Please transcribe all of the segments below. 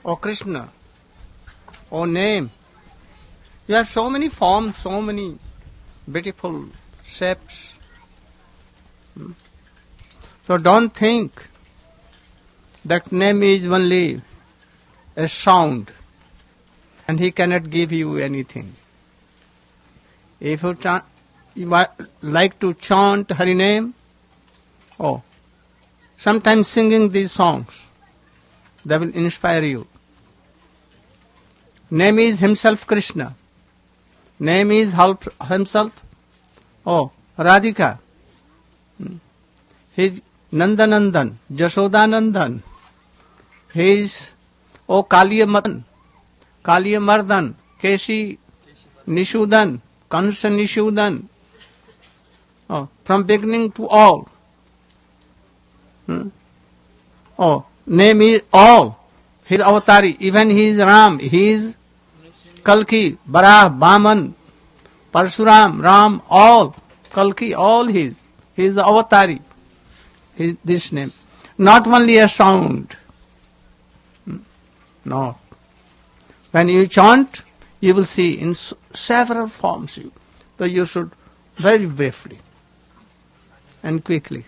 or Krishna, or name. You have so many forms, so many beautiful shapes. So don't think that name is only a sound and he cannot give you anything. If you like to chant Hari name, sometimes singing these songs, they will inspire you. Name is himself Krishna. Name is himself, Radhika. He is Nandanandan, Jashodanandan. He is Kaliya Mardan, Keshi Nishudan, Kansa Nishudan. From beginning to all. Name is all. He is Avatari. Even he is Ram. He is Kalki, Barah, Baman, Parsuram, Ram, all. Kalki, all he is Avatari. He is this name. Not only a sound. No. When you chant, you will see in several forms. So you should very briefly and quickly.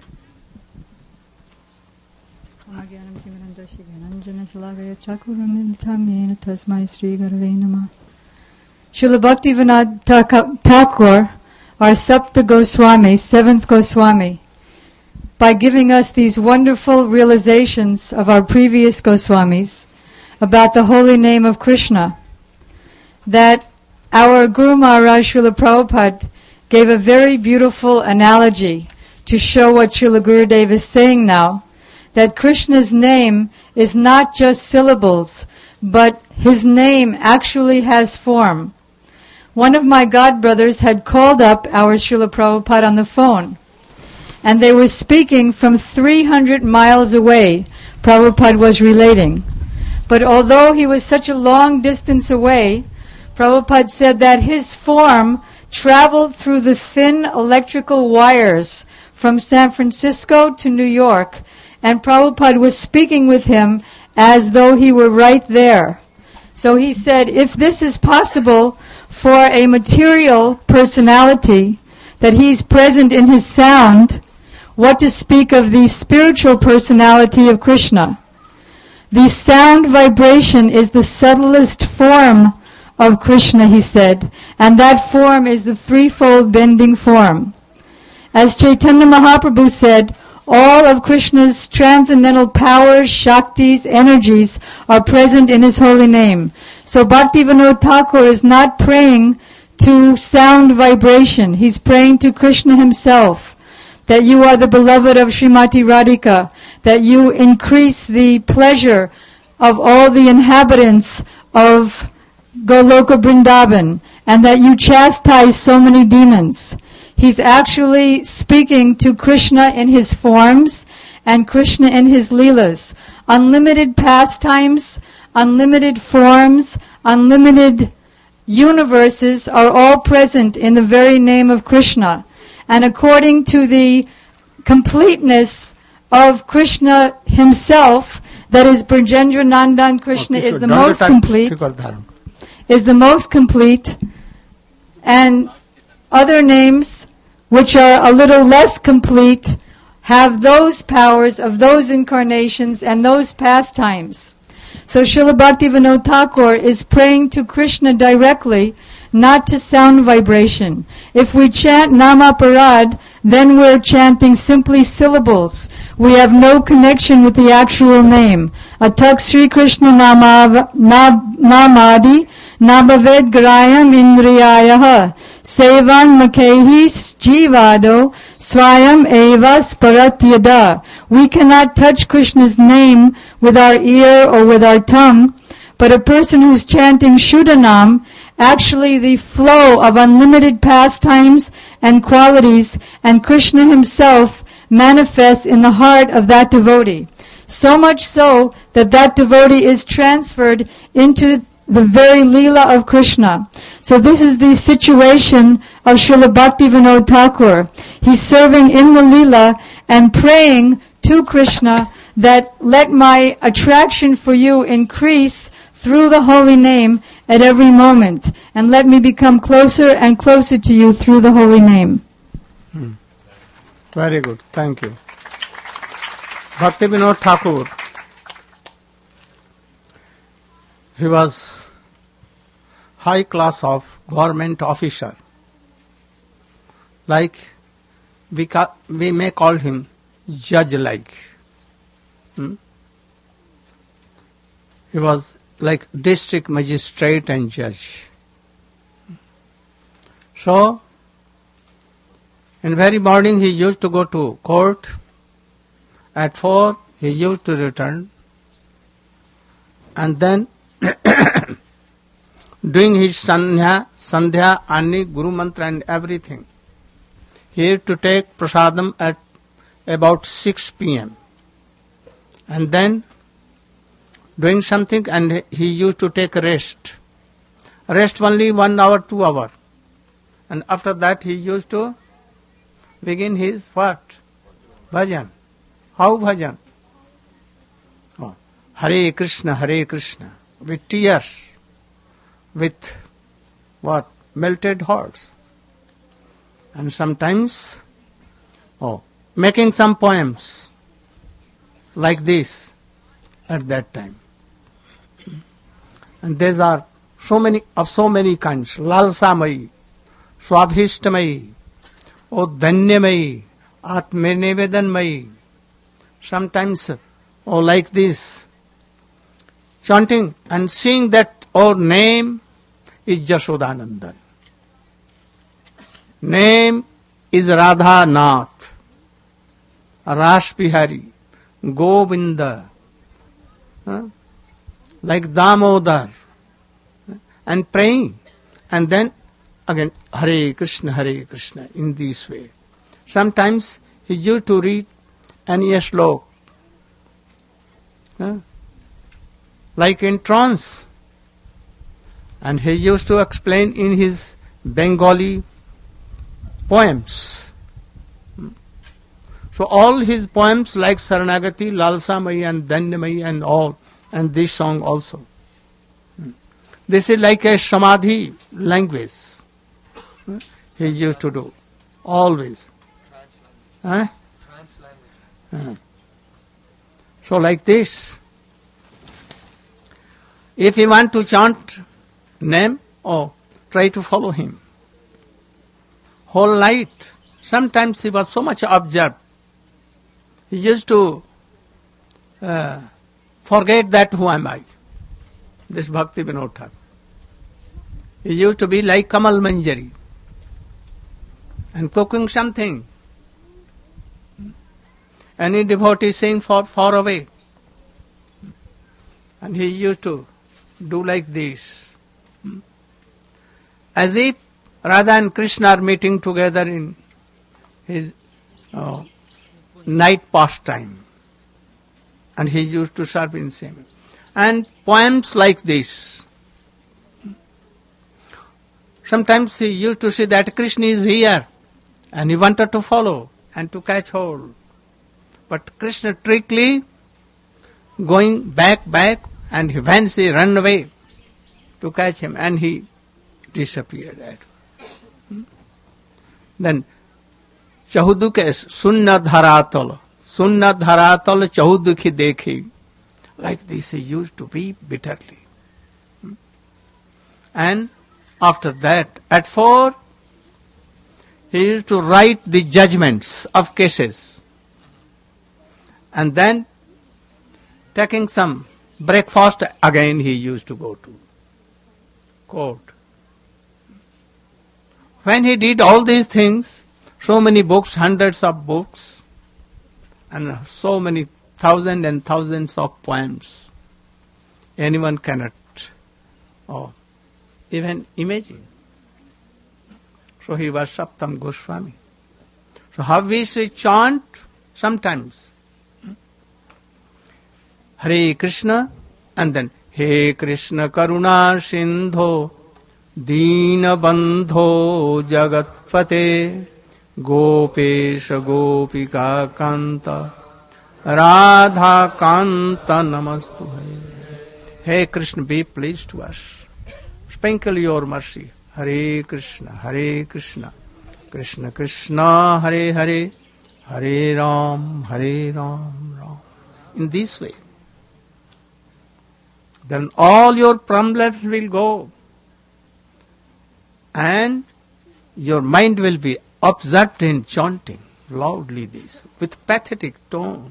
Srila Bhaktivinoda Thakur, our Sapta Goswami, seventh Goswami, by giving us these wonderful realizations of our previous Goswamis about the holy name of Krishna, that our Guru Maharaj Srila Prabhupada gave a very beautiful analogy to show what Srila Gurudev is saying now, that Krishna's name is not just syllables, but his name actually has form. One of my godbrothers had called up our Srila Prabhupada on the phone, and they were speaking from 300 miles away, Prabhupada was relating. But although he was such a long distance away, Prabhupada said that his form traveled through the thin electrical wires from San Francisco to New York, and Prabhupada was speaking with him as though he were right there. So he said, if this is possible for a material personality, that he's present in his sound, what to speak of the spiritual personality of Krishna? The sound vibration is the subtlest form of Krishna, he said, and that form is the threefold bending form. As Chaitanya Mahaprabhu said, all of Krishna's transcendental powers, shaktis, energies are present in his holy name. So Bhaktivinoda Thakur is not praying to sound vibration. He's praying to Krishna himself, that you are the beloved of Srimati Radhika, that you increase the pleasure of all the inhabitants of Goloka Vrindavan, and that you chastise so many demons. He's actually speaking to Krishna in his forms and Krishna in his leelas. Unlimited pastimes, unlimited forms, unlimited universes are all present in the very name of Krishna. And according to the completeness of Krishna himself, that is Brajendra Nandan Krishna is the most complete, and other names which are a little less complete have those powers of those incarnations and those pastimes. So Srila Bhaktivinoda Thakur is praying to Krishna directly, not to sound vibration. If we chant Namaparad, then we're chanting simply syllables. We have no connection with the actual name. Atak Sri Krishna Namadi Nabhaved Grayam Indriyayaha Sevan Makehis Jivado Swayam Eva Sparatyada. We cannot touch Krishna's name with our ear or with our tongue, but a person who's chanting Shuddhanam, actually the flow of unlimited pastimes and qualities and Krishna himself manifests in the heart of that devotee. So much so that that devotee is transferred into the very Leela of Krishna. So this is the situation of Srila Bhaktivinoda Thakur. He's serving in the Leela and praying to Krishna that let my attraction for you increase through the holy name at every moment, and let me become closer and closer to you through the holy name. Very good. Thank you. Bhakti Vinod Thakur, he was high class of government officer. Like we may call him judge-like. He was like district magistrate and judge. So, in very morning he used to go to court. At 4 he used to return. And then doing his sandhya, ani, guru mantra and everything. He used to take prasadam at about 6 p.m. And then doing something, and he used to take rest. Rest only 1 hour, 2 hours. And after that he used to begin his what? Bhajan. How bhajan? Oh. Hare Krishna, with tears, with what? Melted hearts. And sometimes, making some poems like this at that time. And these are so many kinds. Lalsamayi, Swabhishtamai, Dhanyamai, Atmanevedanmai. Sometimes, like this, chanting and seeing that name is Jashodanandan. Name is Radha Nath, Rash Bihari, Govinda, like Damodar, and praying. And then again, Hare Krishna, in this way. Sometimes he used to read any slok, like in trance. And he used to explain in his Bengali poems. So all his poems like Saranagati, Lalsamayi and Dhanyamayi and all, and this song also. This is like a Samadhi language. He used to do, always. Trance language. So like this, if you want to chant name, try to follow him. Whole night, sometimes he was so much absorbed. He used to forget that who am I. This Bhakti Vinod Thakur. He used to be like Kamal Manjari and cooking something. Any devotee saying far away. And he used to do like this. As if Radha and Krishna are meeting together in his night pastime. And he used to serve in same. And poems like this. Sometimes he used to say that Krishna is here. And he wanted to follow and to catch hold. But Krishna trickily going back, and when he ran away to catch him, and he disappeared. Then Chahudukhe Sunna Dharatal Chahudukhi Dekhi. Like this he used to be bitterly. And after that, at 4, he used to write the judgments of cases. And then, taking some breakfast, again he used to go to court. When he did all these things, so many books, hundreds of books, and so many thousands and thousands of poems, anyone cannot even imagine. So he was Saptam Goswami. So how we say chant sometimes. Hare Krishna, and then He Krishna Karuna Sindho Deena Bandho Jagatpate Gopesha Gopika Kanta Radha Kanta Namastu. Hey Krishna, be pleased to us. Sprinkle your mercy. Hare Krishna, Krishna Krishna, Hare Hare, Hare Ram, Ram. In this way, then all your problems will go, and your mind will be absorbed in chanting loudly this, with pathetic tone.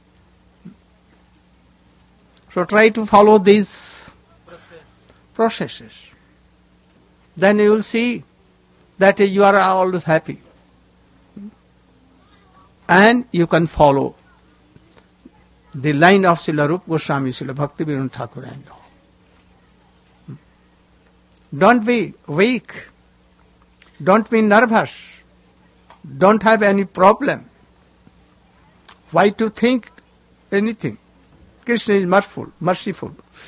So try to follow these processes. Then you will see that you are always happy. And you can follow the line of Srila Rupa Goswami, Srila Bhaktivinoda Thakur and all. Don't be weak. Don't be nervous. Don't have any problem. Why to think anything? Krishna is merciful.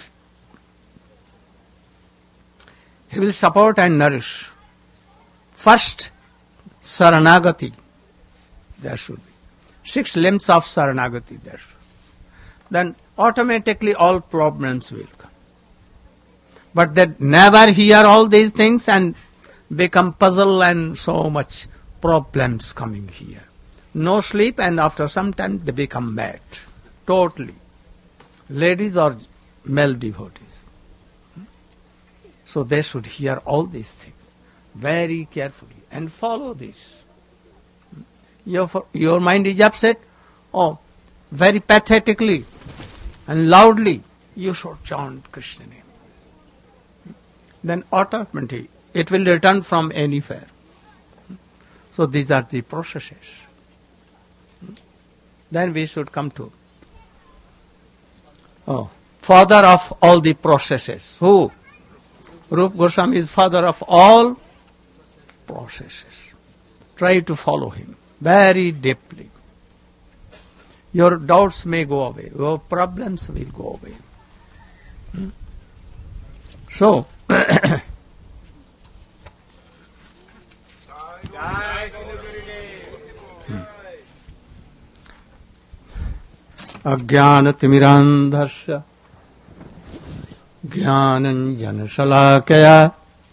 He will support and nourish. First, Saranagati. There should be 6 limbs of Saranagati there. Then automatically all problems will come. But they never hear all these things and become puzzled and so much problems coming here. No sleep, and after some time they become mad. Totally. Ladies or male devotees. So they should hear all these things very carefully and follow this. Your mind is upset, very pathetically and loudly you should chant Krishna name. Then automatically it will return from anywhere. So these are the processes. Then we should come to father of all the processes. Who? Rupa Goswami is father of all processes. Try to follow him very deeply. Your doubts may go away. Your problems will go away. So, Ajnanatimirandhasya Jnananjana Shalakaya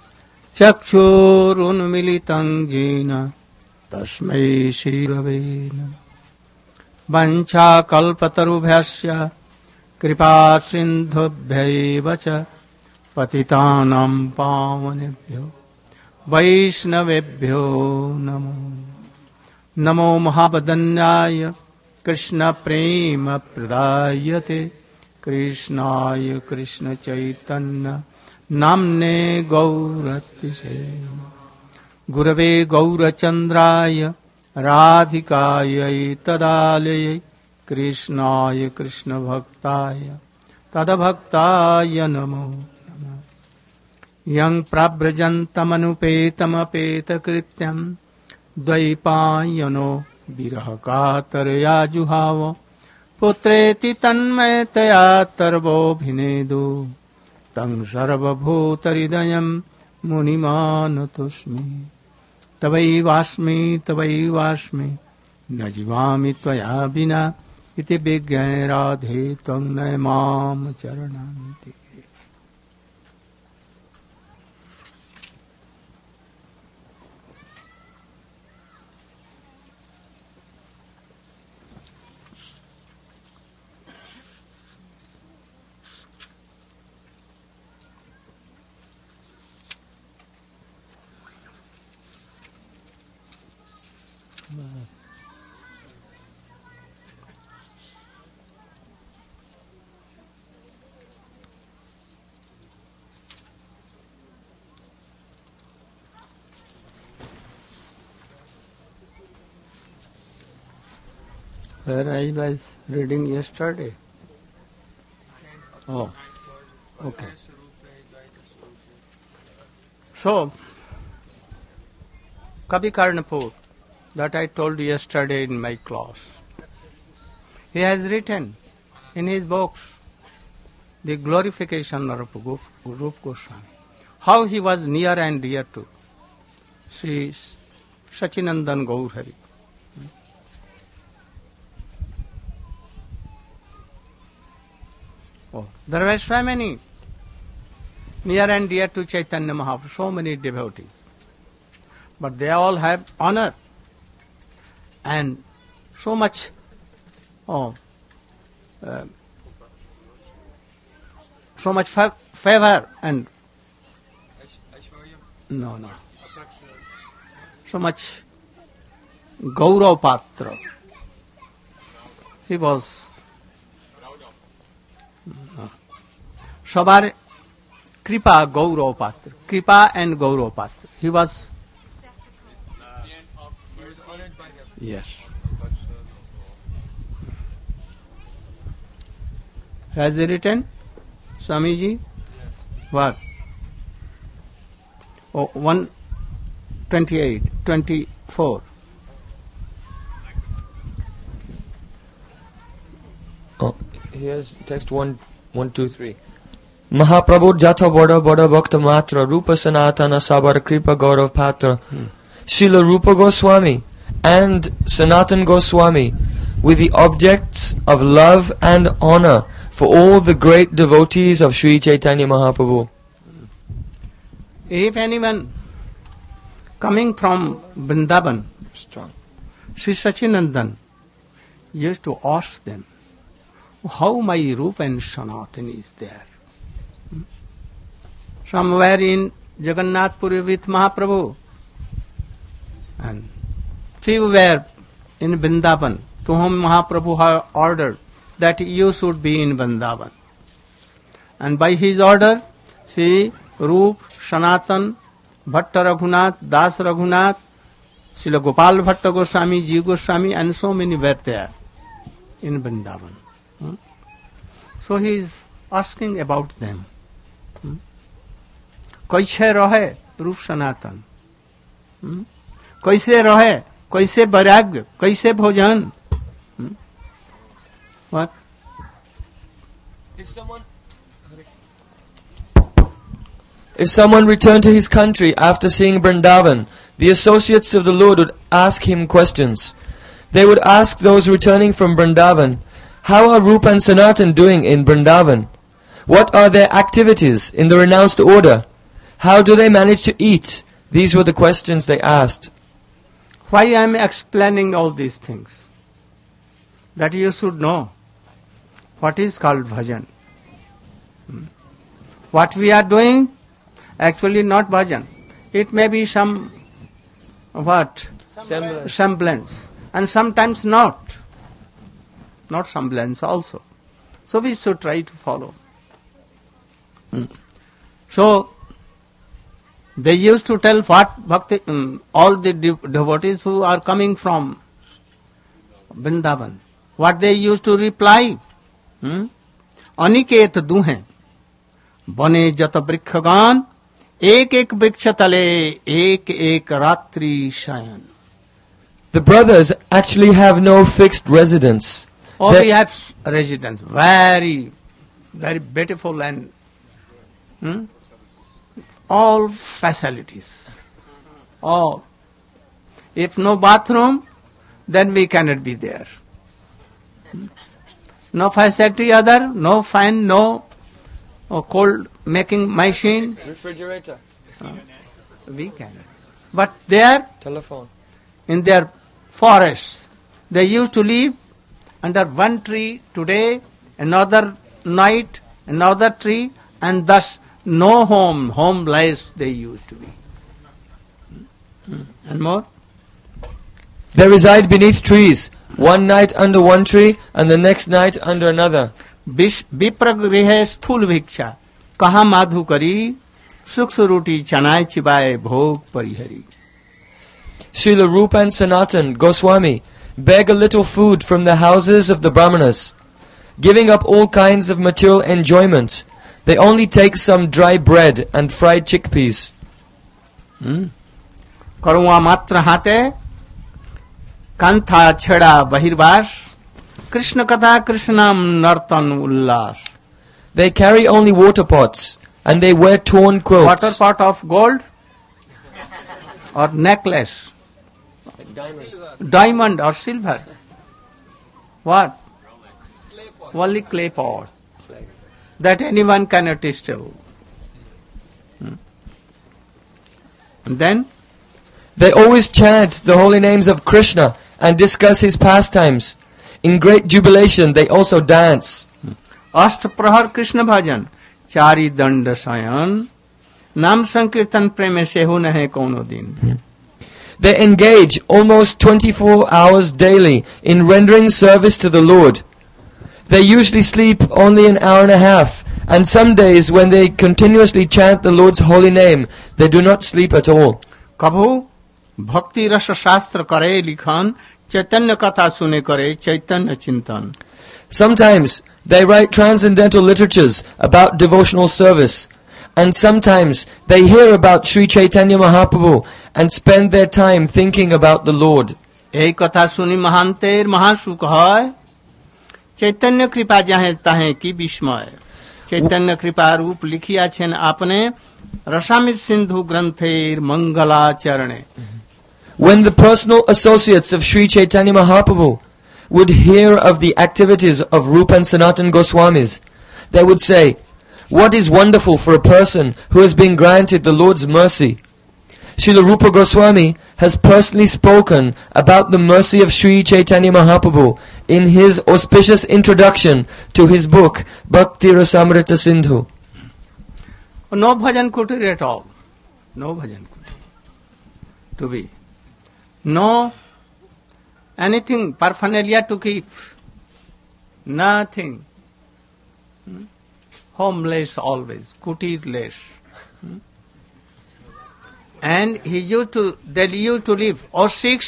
Chakshurunmilitam Jena Tasmai Shirave Namah. Vancha kalpatarubhyasya kripa sindhubhyaiva cha patitanam pavanebhyo vaishnavebhyo namo. Namo mahabadanyaya Krishna prema pradayate Krishnaya Krishna Chaitanya namne gauratishe Gurave Gaurachandraya Radhikaya Tadalaya Krishnaya Krishna Bhaktaya Tadabhaktaya Namo. Yang prabrajantamanupetama krityam Dvaipayano Virahakatarya Juhava Putreti tanmayataya tarvo bhinedu Tang sarvabhutaridayam munimanatosmi. Tavaivasmi najivami tvaya bina iti vigyai radhe tang naimam charananti. Where I was reading yesterday. Oh, okay. So, Kavi Karnapur, that I told you yesterday in my class, he has written in his books the glorification of Rupa Goswami, how he was near and dear to Sri Sachinandan Gaur Hari. Oh, there were so many near and dear to Chaitanya Mahaprabhu, so many devotees. But they all have honor and so much favor and no, so much Gaurav Patra. He was Sabar Kripa Gaurav Patra. Kripa and Gaurav Patra. He was yes. Has he written, Swamiji? What? Oh, 128, 24. Oh, here's text 1, 2, 3. Mahaprabhu Jatha Bada Bada Bhakta Matra Rupa Sanatana Sabar Kripa Gaurav Patra Srila Rupa Goswami and Sanatan Goswami with the objects of love and honor for all the great devotees of Sri Chaitanya Mahaprabhu. If anyone coming from Vrindavan, Sri Sachinandan used to ask them, how my Rupa and Sanatan is there? Somewhere in Jagannath Puri with Mahaprabhu, and few were in Vrindavan, to whom Mahaprabhu had ordered that you should be in Vrindavan. And by his order, see Rup, Sanatan, Bhatta Raghunath, Das Raghunath, Srila Gopal Bhatta Goswami, Jiva Goswami, and so many were there in Vrindavan. So he is asking about them. कैसे रहे रूप सनातन, कैसे रहे, कैसे वैराग्य, कैसे भोजन. What? If someone returned to his country after seeing Vrindavan, the associates of the Lord would ask him questions. They would ask those returning from Vrindavan, how are Rupa and Sanatan doing in Vrindavan? What are their activities in the renounced order? How do they manage to eat? These were the questions they asked. Why I am explaining all these things? That you should know what is called bhajan. What we are doing, actually not bhajan. It may be some semblance, and sometimes not semblance also. So we should try to follow. So they used to tell what bhakti, all the devotees who are coming from Vrindavan, what they used to reply. Aniket दुहें बने जत वृक्षगान एक एक वृक्ष तले एक एक रात्रि शयन. The brothers actually have no fixed residence. Or we have residence, very, very beautiful and all facilities. All. If no bathroom, then we cannot be there. No facility other, no fan, no cold making machine. Refrigerator. We cannot. But there, Telephone. in their forests, they used to live under one tree today, another night, another tree, and thus no home, homeless they used to be. And more? They reside beneath trees, one night under one tree and the next night under another. विप्रगृह स्थूल भिक्षा कहा माधु करी सूक्ष्म रोटी चनाय चिबाए भोग परिहरी. Srila Rupa and Sanatan Goswami beg a little food from the houses of the Brahmanas. Giving up all kinds of material enjoyment, they only take some dry bread and fried chickpeas. करुआ मात्र हाथे कांथा छेड़ा बहिर्वास कृष्ण कथा कृष्णनाम नर्तन उल्लास. They carry only water pots and they wear torn quilts. Water pot of gold or necklace, diamond or silver. What? Only clay pot. that anyone cannot still. And then They always chant the holy names of Krishna and discuss his pastimes. In great jubilation, they also dance. अष्ट प्रहर कृष्ण भजन चारि दंड शयन नाम संकीर्तन प्रेम से हो न कोनो दिन. They engage almost 24 hours daily in rendering service to the Lord. They usually sleep only an hour and a half, and some days when they continuously chant the Lord's holy name, they do not sleep at all. कभू भक्ति रस शास्त्र करे लिखन चैतन्य कथा सुने करे चैतन्य चिंतन. Sometimes they write transcendental literatures about devotional service, and sometimes they hear about Sri Chaitanya Mahaprabhu and spend their time thinking about the Lord. এই কথা শুনি মহান্তের মহাসুখ হয় চৈতন্য কৃপা যাহে তাহে কি বিস্ময়. চৈতন্য কৃপা রূপ লিখিয়াছেন আপনি রসামিত সিন্ধু গ্রন্থের মঙ্গলাচরণে. When the personal associates of Sri Chaitanya Mahaprabhu would hear of the activities of Rupa and Sanatan Goswamis, they would say, "What is wonderful for a person who has been granted the Lord's mercy." Srila Rupa Goswami has personally spoken about the mercy of Sri Chaitanya Mahaprabhu in his auspicious introduction to his book Bhakti Rasamrita Sindhu. No bhajan kutir at all. No bhajan kutir. To be. No anything paraphernalia to keep. Nothing. Homeless always. Kutirless. And they used to live, or six,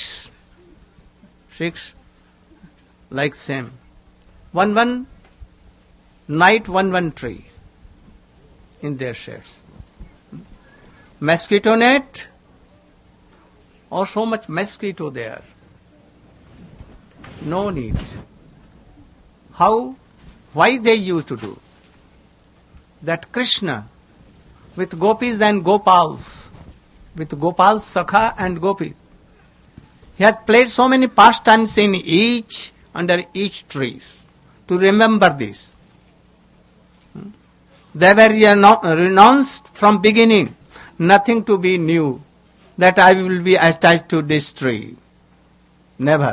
like same. One night, one tree in their shades. Mosquito net, or so much mosquito there. No need. Why they used to do? That Krishna with gopis and gopals, with Gopal, Sakha and Gopis. He has played so many pastimes under each tree. To remember this. They were renounced from beginning. Nothing to be new. That I will be attached to this tree. Never.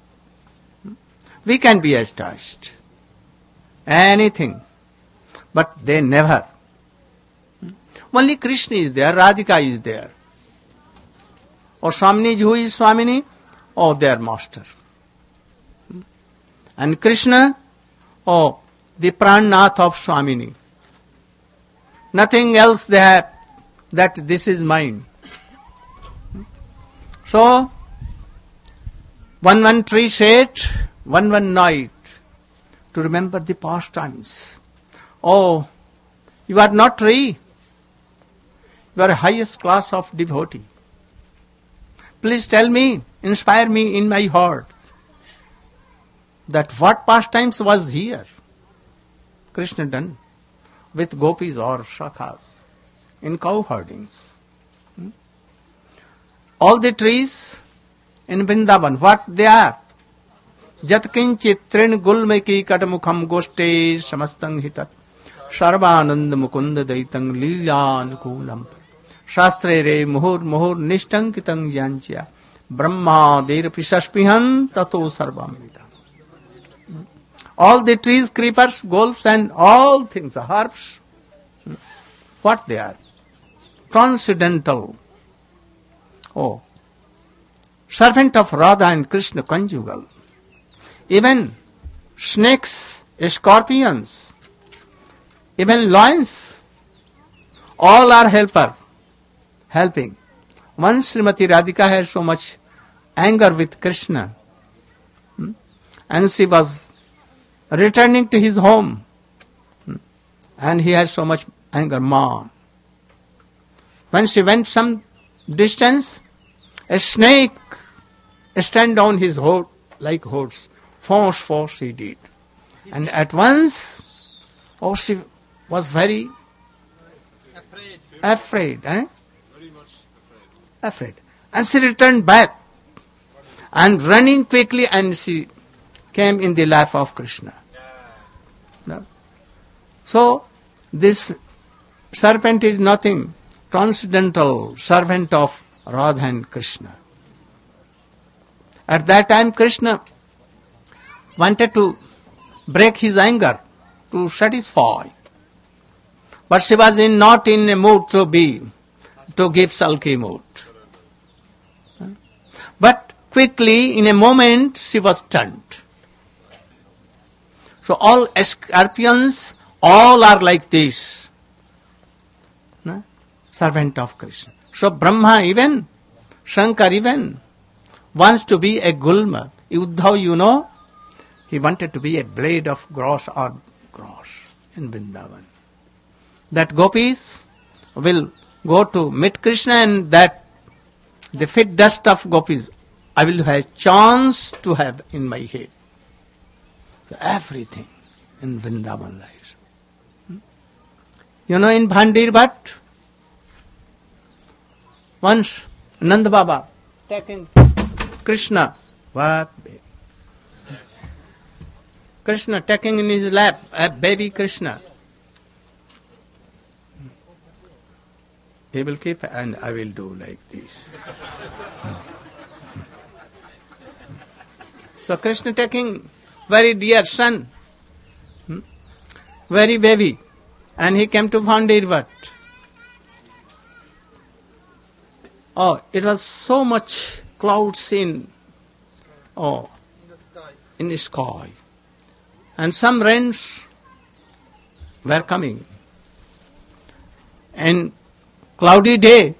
We can be attached. Anything. But they never. Only Krishna is there, Radhika is there. Or Swamini, who is Swamini? Oh, their master. And Krishna, oh, the Prannath of Swamini. Nothing else they have, that this is mine. So, one tree shade, one night, to remember the pastimes. Oh, you are not tree. You are highest class of devotee. Please tell me, inspire me in my heart, that what pastimes was here Krishna done with gopis or shakhas in cow herdings. All the trees in Vrindavan, what they are? Jatkinchit trin gulmeki katamukham goshte samastang hitat sarvanand mukunda daitang leelanukulam Shastre re muhur nishtankitang yanchya Brahma der pisaspihan tato sarvam vida. All the trees, creepers, gulfs and all things, herbs, what they are? Transcendental. Oh, servant of Radha and Krishna conjugal. Even snakes, scorpions, even lions, all are helping. Once Srimati Radhika had so much anger with Krishna, and she was returning to his home, and he had so much anger, mom. When she went some distance, a snake stand on his hood like hoods. Force he did. And at once, she was very afraid. Afraid. And she returned back and running quickly, and she came in the lap of Krishna. No? So, This serpent is nothing, transcendental servant of Radha and Krishna. At that time Krishna wanted to break his anger, to satisfy. But she was not in a mood to give sulky mood. But quickly, in a moment, she was turned. So all scorpions, all are like this. Servant of Krishna. So Brahma even, Shankar even, wants to be a gulma. Uddhav, he wanted to be a blade of grass in Vrindavan. That gopis will go to meet Krishna, and that the fit dust of gopis I will have a chance to have in my head. So everything in Vrindavan lies. In Bhandir Bhatt, once Nanda Baba taking Krishna, Krishna taking in his lap a baby Krishna. He will keep, and I will do like this. So Krishna taking very dear son, very baby, and he came to Bhandir Bhatt. Oh, it was so much clouds in the sky. And some rains were coming. And cloudy day,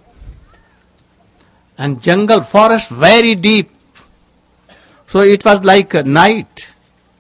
and jungle, forest very deep. So it was like a night.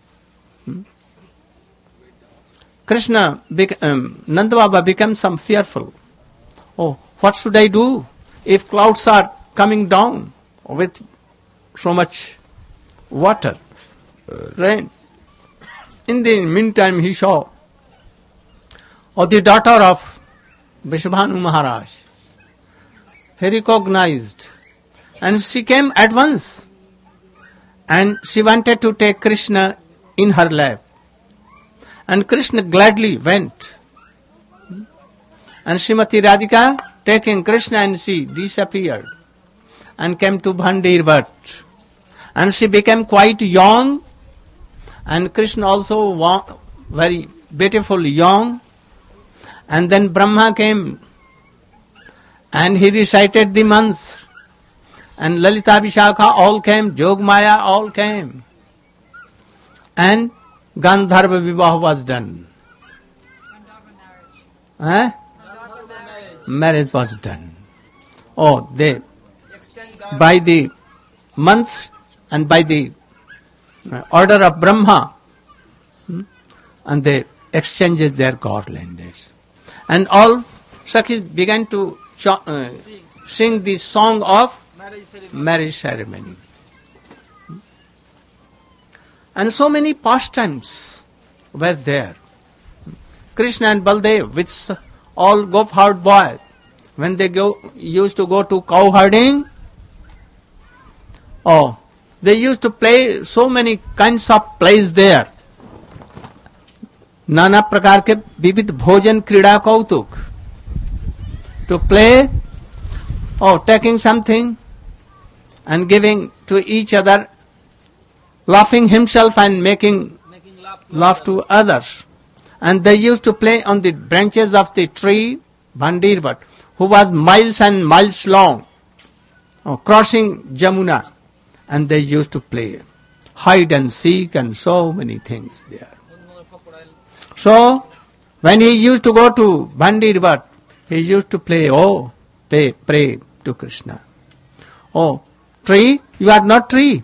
Krishna, Nanda Baba became some fearful. Oh, what should I do if clouds are coming down with so much water, rain? In the meantime, he saw the daughter of Vrishabhanu Maharaj. He recognized, and she came at once, and she wanted to take Krishna in her lap. And Krishna gladly went. And Srimati Radhika taking Krishna, and she disappeared and came to Bhandir Bhatt. And she became quite young, and Krishna also very beautiful young. And then Brahma came, and he recited the mantra, and Lalita Vishakha all came, Jogmaya all came, and Gandharva Vivah was done. Marriage was done. Oh, they, by the months and by the order of Brahma, and they exchanged their garlands. And all Sakhis began to sing the song of marriage ceremony. And so many pastimes were there. Krishna and Baldev, which all goat-herd boys, when they used to go to cow herding, they used to play so many kinds of plays there. नाना प्रकार के विविध भोजन क्रीड़ा कौतुक, to play or taking something and giving to each other, laughing himself and making laugh to others. And they used to play on the branches of the tree, Bhandir Bhatt, who was miles and miles long, crossing Jamuna. And they used to play hide and seek and so many things there. So, when he used to go to Bhandir Bhatt, he used to pray to Krishna. Oh, tree, you are not tree.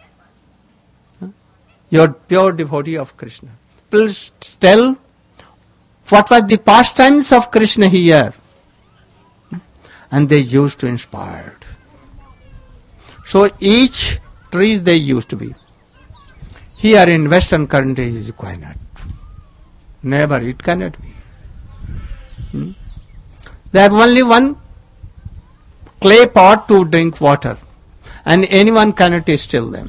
You are pure devotee of Krishna. Please tell what was the pastimes of Krishna here. And they used to inspire. So each tree they used to be. Here in Western countries is quite not. Never, it cannot be. They have only one clay pot to drink water, and anyone cannot steal them.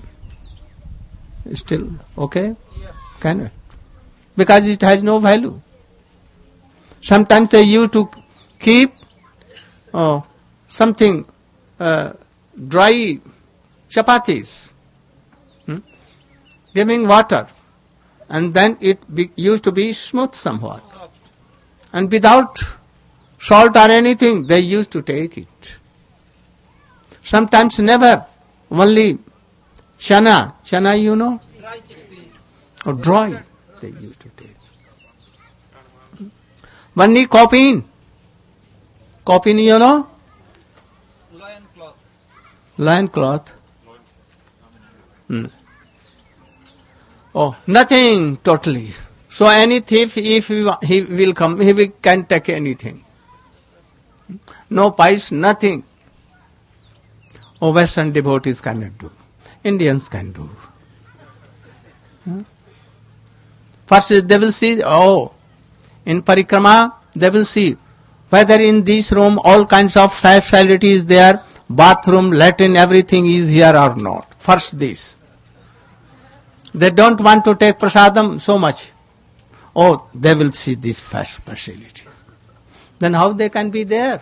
Still, okay? Yeah. Cannot. Because it has no value. Sometimes they used to keep something dry chapatis, giving water, and then it used to be smooth somewhat. And without salt or anything, they used to take it. Sometimes never, only chana you know, or dry, they used to take. Only copine you know, loin cloth. Oh, nothing totally. So any thief, if he will come, can take anything. No pies, nothing. Oh, Western devotees cannot do. Indians can do. First they will see, in parikrama, they will see whether in this room all kinds of facilities there, bathroom, latrine, everything is here or not. First this. They don't want to take prasadam so much. Oh, they will see these facilities. Then how they can be there?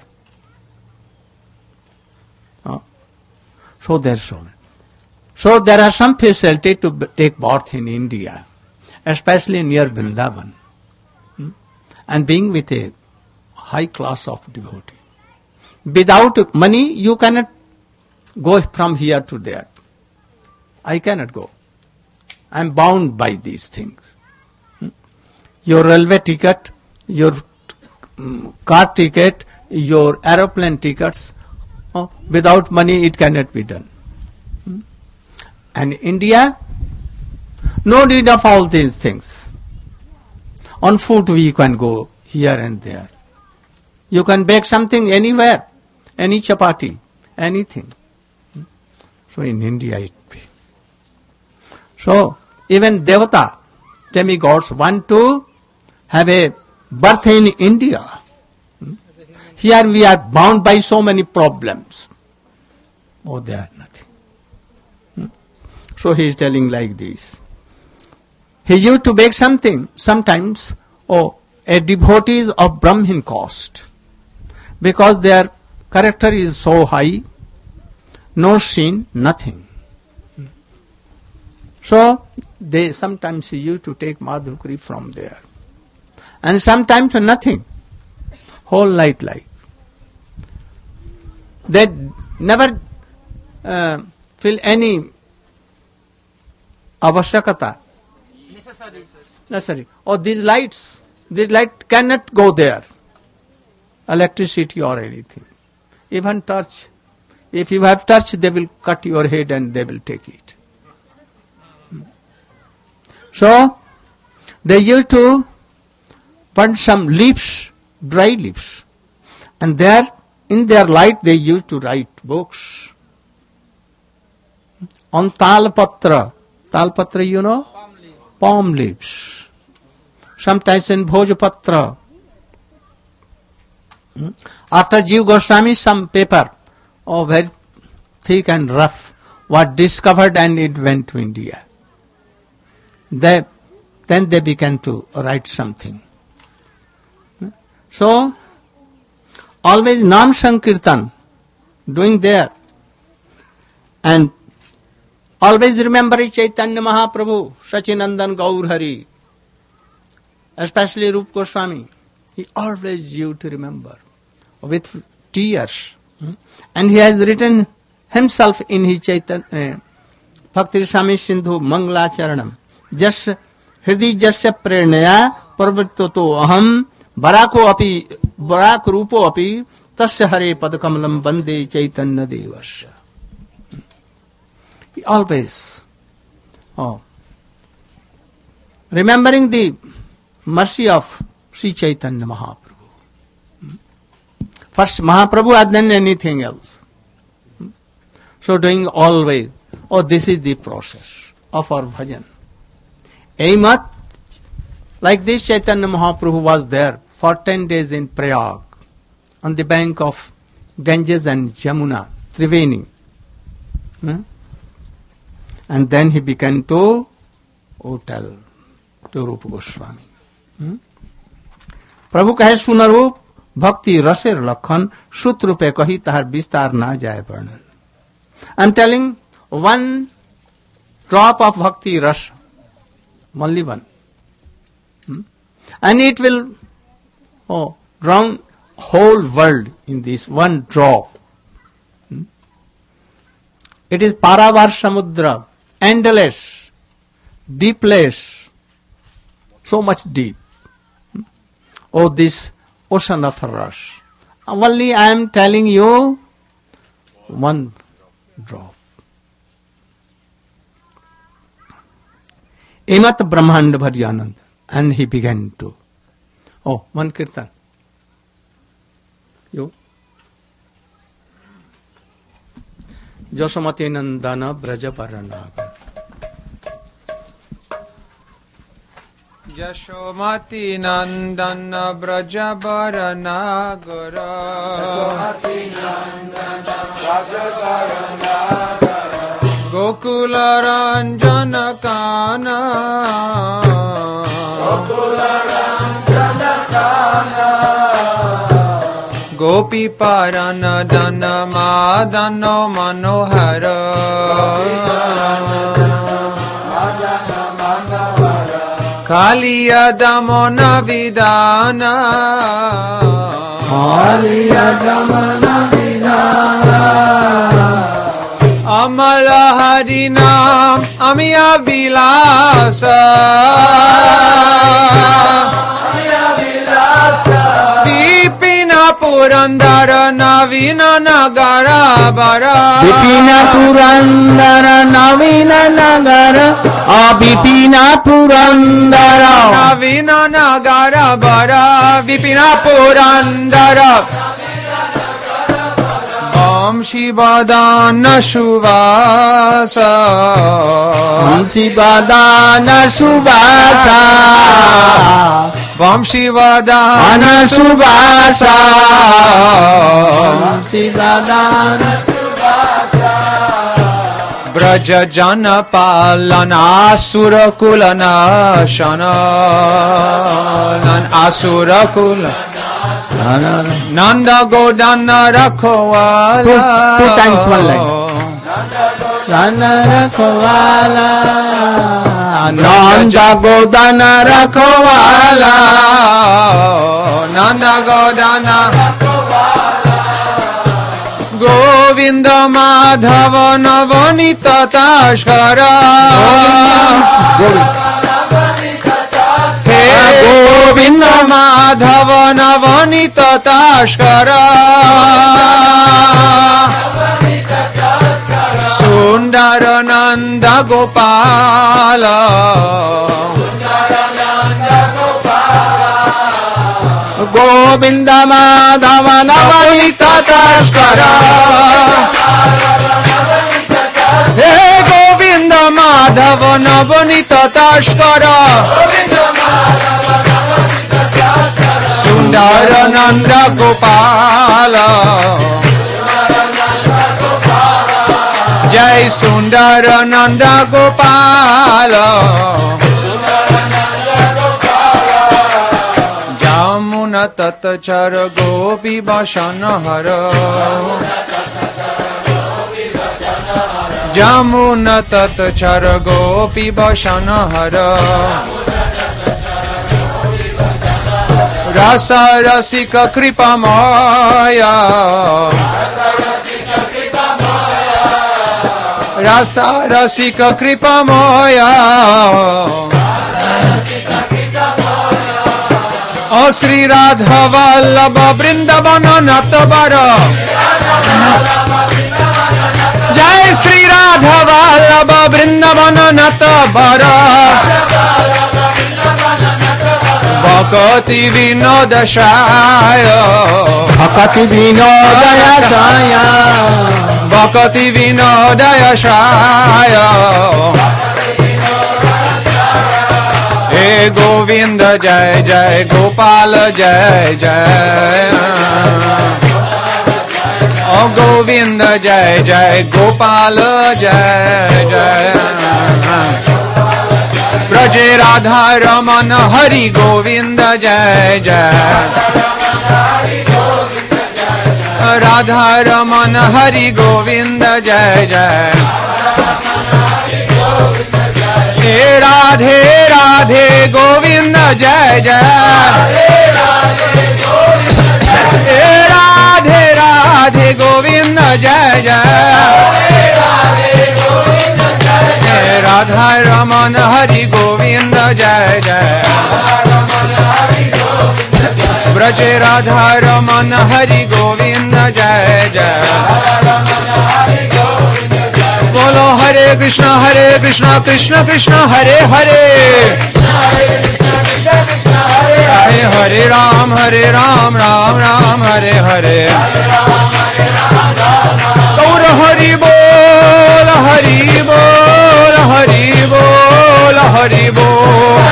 So there are some facility to take bath in India, especially near Vrindavan, and being with a high class of devotee. Without money, you cannot go from here to there. I cannot go. I am bound by these things. Your railway ticket, your car ticket, your aeroplane tickets, without money it cannot be done. And India, no need of all these things. On foot we can go here and there. You can bake something anywhere, any chapati, anything. So in India it be. So even Devata, demigods, want to have a birth in India. Here we are bound by so many problems. Oh, they are nothing. So he is telling like this. He used to bake something, sometimes, a devotee is of Brahmin caste, because their character is so high, no sin, nothing. So they sometimes used to take madhukari from there. And sometimes nothing. Whole night life. They never feel any avashyakata. Necessary. Or these light cannot go there. Electricity or anything. Even torch. If you have torch, they will cut your head and they will take it. So, they used to burn some leaves, dry leaves. And there, in their light, they used to write books. On talpatra. Talpatra, you know? Palm leaves. Sometimes in bhojapatra. After Jiva Goswami, some paper, very thick and rough, was discovered and it went to India. Then they began to write something. So, always Nam Sankirtan, doing there. And always remember Chaitanya Mahaprabhu, Sachinandan Gaur Hari, especially Rupa Goswami. He always used to remember with tears. And he has written himself in his Chaitanya, Bhakti Swami Sindhu Mangala Charanam. Just Hridi Jasya Pranaya Parvittoto Aham Barak Rupo Api Tasya Hare Padakamalam Bande Chaitanya Devasya. He always remembering the mercy of Sri Chaitanya Mahaprabhu. First Mahaprabhu and then anything else. So doing always, this is the process of our bhajan. Aimat, like this Chaitanya Mahaprabhu was there for 10 days in Prayag, on the bank of Ganges and Jamuna, Triveni. And then he began to tell to Rupa Goswami. प्रभु कहे सुनरूप भक्ति रसेर लक्षण सूत रूपे कही ताहार विस्तार ना जाए वर्णन. I am telling one drop of bhakti rasa, only one, and it will drown whole world in this one drop. It is Paravar Samudra, endless, deepless, so much deep. Oh, this ocean of rasa. Only I am telling you one drop. Emat Brahmanda Bharyanand. And he began to. Oh, one kirtan. You? Joshamati Nandana Brajaparanagar. Yashomati Nandana Brajabaranagara. Gokula Ranjana Kana. Gopi Parana Dana Madano Manohara. Kaliya Damona Vidana. Kaliya Damona Vidana. Amala Harinam Amiya Vilasa. Vipina Purandara Navina Nagara Bara. Vipina Purandara Navina Nagara. Vipina Purandara Navina Nagara Bara. Vipina Purandara. Om Shivadana Shuvasa. Om Shivadana Shuvasa. Om Shivadana Shuvasa. Om Shivadana Shuvasa. Braja Jana Palana Asura Kulana Shana. Asura Kulana. Nanda Godana Rakhovala. Two times one line. Nanda Rakhovala. Nanda Godana Rakhovala. Nanda Godana Govinda Madhava Navanita Tashkara. Govinda Madhava Navanita Tashkara. Sundarananda Gopala. Govinda Madhava Navanita Tashkara. Hey Govinda Madhava Navanita Tashkara. Sundarananda Gopala. Jai Sundarananda Gopala. Jamuna Tatachara Gopi Bashanahara. Jamuna Tatachara Gopi Bashanahara. Rasa Rasika Kripa Maya. Rasa Rasika Kripa Maya. O Sri Radha Vallabha Vrindavana Natabara. Jai Sri Radha Vallabha Vrindavana Natabara. Bhakati Vinoda Shaya. Bhakati Vinodaya Shaya. Bhakati Vinodaya Shaya. Hey Govinda Jai Jai Gopala Jai Jai. Oh Govinda Jai Jai Gopala Jai Jai. ब्रजे Radha Raman Hari Govind जय जय राधा रमन हरि गोविंद जय जय हे राधे राधे गोविंद जय जय हे राधे राधे गोविंद जय जय हे राधा रमन हरि गोविंद जय जय ब्रजे राधा रमन हरि गोविंद जय जय बोलो हरे कृष्ण कृष्ण कृष्ण हरे हरे हरे राम राम राम हरे हरे गौर हरि बोल हरि बोल हरि बोल हरि बोल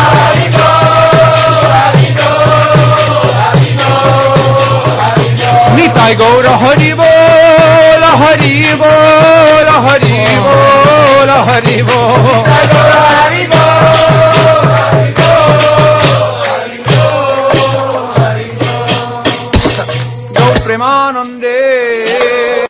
निताय गौर हरि बोल हरि बोल हरि बोल हरि बोल गौ प्रेमानंदे।